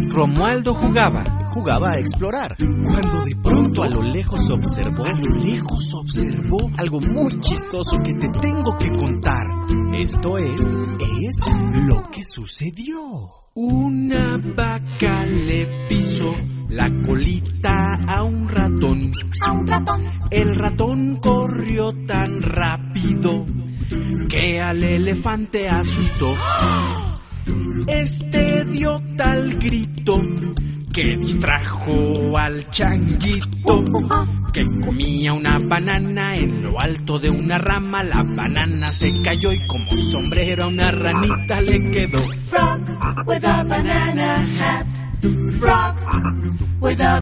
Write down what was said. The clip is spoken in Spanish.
Romualdo jugaba a explorar, cuando de pronto a lo lejos observó algo muy chistoso que te tengo que contar. Esto es lo que sucedió. Una vaca le pisó la colita a un ratón. El ratón corrió tan rápido que al elefante asustó. Este dio tal grito que distrajo al changuito, que comía una banana en lo alto de una rama. La banana se cayó y como sombrero a una ranita le quedó. Frog with a banana hat. Frog with a